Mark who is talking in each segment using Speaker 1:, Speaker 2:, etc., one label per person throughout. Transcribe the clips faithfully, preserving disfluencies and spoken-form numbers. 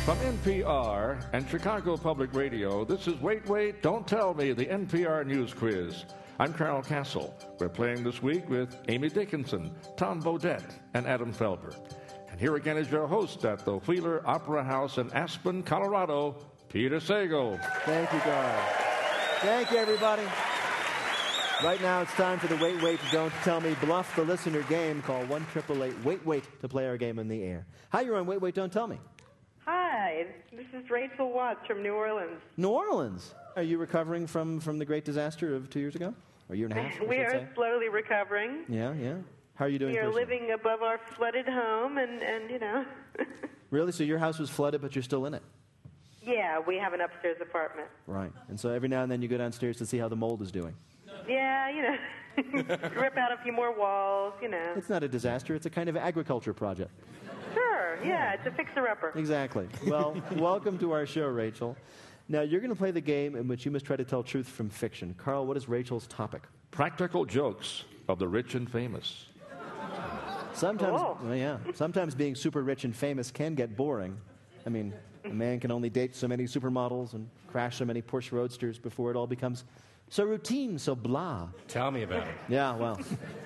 Speaker 1: From N P R and Chicago Public Radio, this is Wait, Wait, Don't Tell Me, the N P R News Quiz. I'm Carol Castle. We're playing this week with Amy Dickinson, Tom Bodett, and Adam Felber. And here again is your host at the Wheeler Opera House in Aspen, Colorado, Peter Sagal.
Speaker 2: Thank you, Carl. Thank you, everybody. Right now, it's time for the Wait, Wait, Don't Tell Me Bluff the Listener game. Call one eight eight eight, wait, wait to play our game in the air. Hi, you're on Wait, Wait, Don't Tell Me.
Speaker 3: Hi, this is Rachel Watts from New Orleans.
Speaker 2: New Orleans. Are you recovering from, from the great disaster of two years ago? Or a year and a half,
Speaker 3: We are
Speaker 2: say?
Speaker 3: slowly recovering.
Speaker 2: Yeah, yeah. How are you doing
Speaker 3: We are
Speaker 2: personally?
Speaker 3: living above our flooded home, and, and you know.
Speaker 2: Really? So your house was flooded, but you're still in it?
Speaker 3: Yeah, we have an upstairs apartment.
Speaker 2: Right. And so every now and then you go downstairs to see how the mold is doing.
Speaker 3: Yeah, you know. Rip out a few more walls, you know.
Speaker 2: It's not a disaster. It's a kind of agriculture project.
Speaker 3: Sure, yeah, it's a fixer-upper.
Speaker 2: Exactly. Well, welcome to our show, Rachel. Now, you're going to play the game in which you must try to tell truth from fiction. Carl, what is Rachel's topic?
Speaker 1: Practical jokes of the rich and famous.
Speaker 2: Sometimes,
Speaker 3: Cool.
Speaker 2: well, yeah, sometimes being super rich and famous can get boring. I mean, a man can only date so many supermodels and crash so many Porsche Roadsters before it all becomes so routine, so blah.
Speaker 4: Tell me about it.
Speaker 2: Yeah, well.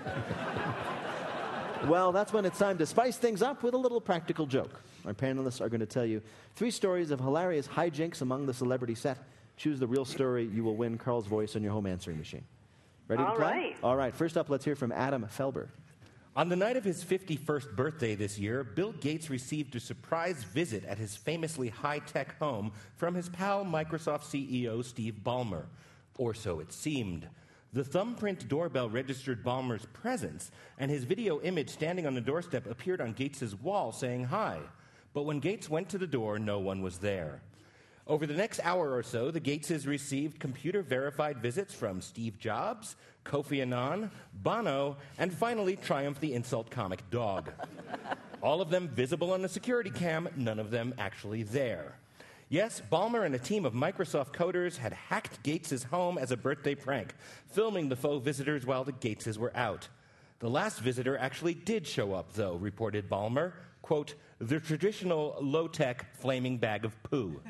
Speaker 2: Well, that's when it's time to spice things up with a little practical joke. Our panelists are going to tell you three stories of hilarious hijinks among the celebrity set. Choose the real story. You will win Carl's voice on your home answering machine. Ready
Speaker 3: All
Speaker 2: to play?
Speaker 3: right.
Speaker 2: All right. First up, let's hear from Adam Felber.
Speaker 4: On the night of his fifty-first birthday this year, Bill Gates received a surprise visit at his famously high-tech home from his pal Microsoft C E O Steve Ballmer. Or so it seemed. The thumbprint doorbell registered Ballmer's presence, and his video image standing on the doorstep appeared on Gates' wall saying hi. But when Gates went to the door, no one was there. Over the next hour or so, the Gateses received computer-verified visits from Steve Jobs, Kofi Annan, Bono, and finally Triumph the Insult Comic Dog. All of them visible on the security cam, none of them actually there. Yes, Ballmer and a team of Microsoft coders had hacked Gates' home as a birthday prank, filming the faux visitors while the Gateses were out. The last visitor actually did show up, though, reported Ballmer. Quote, the traditional low-tech flaming bag of poo.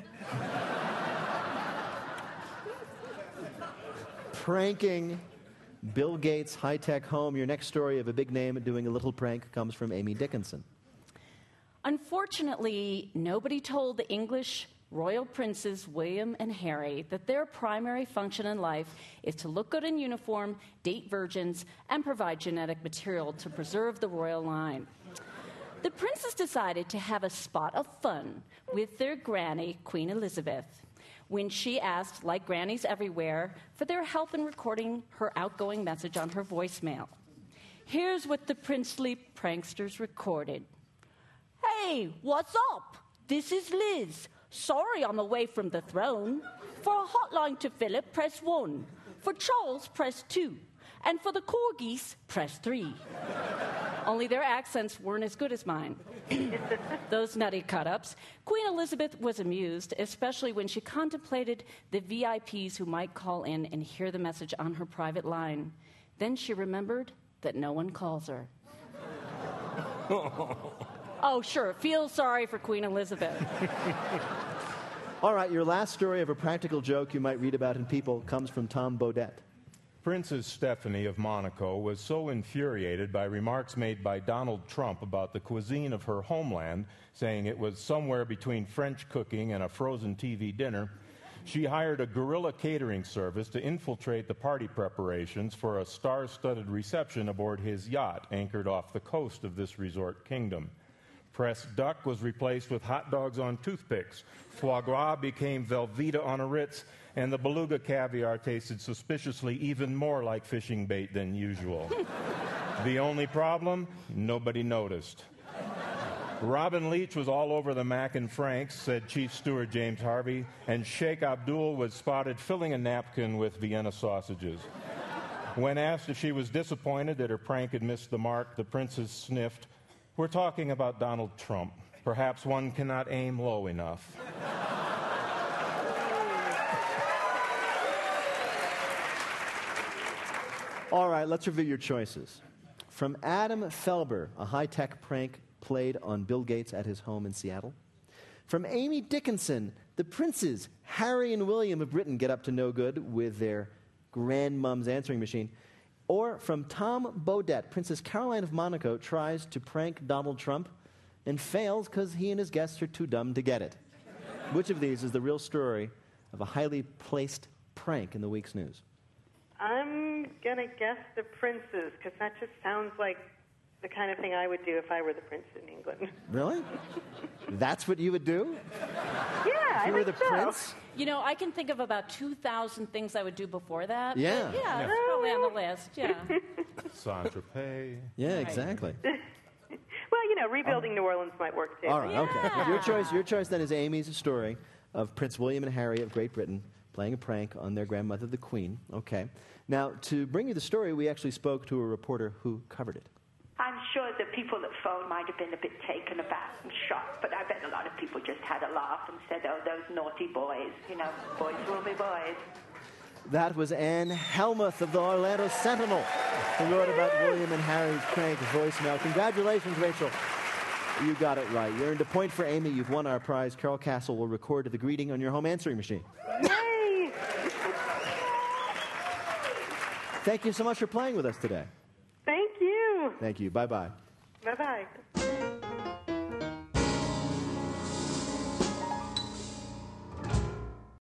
Speaker 2: Pranking Bill Gates' high-tech home. Your next story of a big name doing a little prank comes from Amy Dickinson.
Speaker 5: Unfortunately, nobody told the English royal princes William and Harry that their primary function in life is to look good in uniform, date virgins, and provide genetic material to preserve the royal line. The princes decided to have a spot of fun with their granny, Queen Elizabeth, when she asked, like grannies everywhere, for their help in recording her outgoing message on her voicemail. Here's what the princely pranksters recorded. Hey, what's up? This is Liz. Sorry I'm away from the throne. For a hotline to Philip, press one. For Charles, press two. And for the corgis, press three. Only their accents weren't as good as mine. Those nutty cut-ups. Queen Elizabeth was amused, especially when she contemplated the V I Ps who might call in and hear the message on her private line. Then she remembered that no one calls her. Oh, sure. Feel sorry for Queen Elizabeth.
Speaker 2: All right, your last story of a practical joke you might read about in People comes from Tom Bodett.
Speaker 6: Princess Stephanie of Monaco was so infuriated by remarks made by Donald Trump about the cuisine of her homeland, saying it was somewhere between French cooking and a frozen T V dinner, she hired a guerrilla catering service to infiltrate the party preparations for a star-studded reception aboard his yacht anchored off the coast of this resort kingdom. Pressed duck was replaced with hot dogs on toothpicks. Foie gras became Velveeta on a Ritz, and the beluga caviar tasted suspiciously even more like fishing bait than usual. The only problem? Nobody noticed. Robin Leach was all over the Mac and Franks, said Chief Steward James Harvey, and Sheikh Abdul was spotted filling a napkin with Vienna sausages. When asked if she was disappointed that her prank had missed the mark, the princess sniffed, "We're talking about Donald Trump. Perhaps one cannot aim low enough."
Speaker 2: All right, let's review your choices. From Adam Felber, a high-tech prank played on Bill Gates at his home in Seattle. From Amy Dickinson, the princes Harry and William of Britain get up to no good with their grandmom's answering machine. Or from Tom Baudet, Princess Caroline of Monaco tries to prank Donald Trump and fails because he and his guests are too dumb to get it. Which of these is the real story of a highly placed prank in the week's news?
Speaker 3: I'm going to guess the princes, because that just sounds like the kind of thing I would do if I were the prince in England.
Speaker 2: Really? That's what you would do?
Speaker 3: Yeah,
Speaker 2: If
Speaker 3: I
Speaker 2: you were
Speaker 3: think
Speaker 2: the
Speaker 3: so.
Speaker 2: prince?
Speaker 5: You know, I can think of about two thousand things I would do before that. but
Speaker 2: Yeah.
Speaker 5: Yeah,
Speaker 2: Yeah.
Speaker 5: that's probably on the list. Yeah.
Speaker 6: Saint-Tropez.
Speaker 2: Yeah, exactly.
Speaker 3: Well, you know, rebuilding New Orleans might work, too.
Speaker 2: All right, okay.
Speaker 5: Yeah.
Speaker 2: Your choice, your choice then is Amy's story of Prince William and Harry of Great Britain playing a prank on their grandmother, the Queen. Okay. Now, to bring you the story, we actually spoke to a reporter who covered it.
Speaker 7: I'm sure the people that phoned might have been a bit taken aback and shocked, but I bet a lot of people just had a laugh and said, oh, those naughty boys. You know, boys will be boys.
Speaker 2: That was Ann Helmuth of the Orlando Sentinel, who wrote about William and Harry's prank voicemail. Congratulations, Rachel. You got it right. You earned a point for Amy. You've won our prize. Carol Castle will record the greeting on your home answering machine.
Speaker 3: Yay!
Speaker 2: Thank you so much for playing with us today.
Speaker 3: Thank you.
Speaker 2: Thank you. Bye-bye.
Speaker 3: Bye-bye.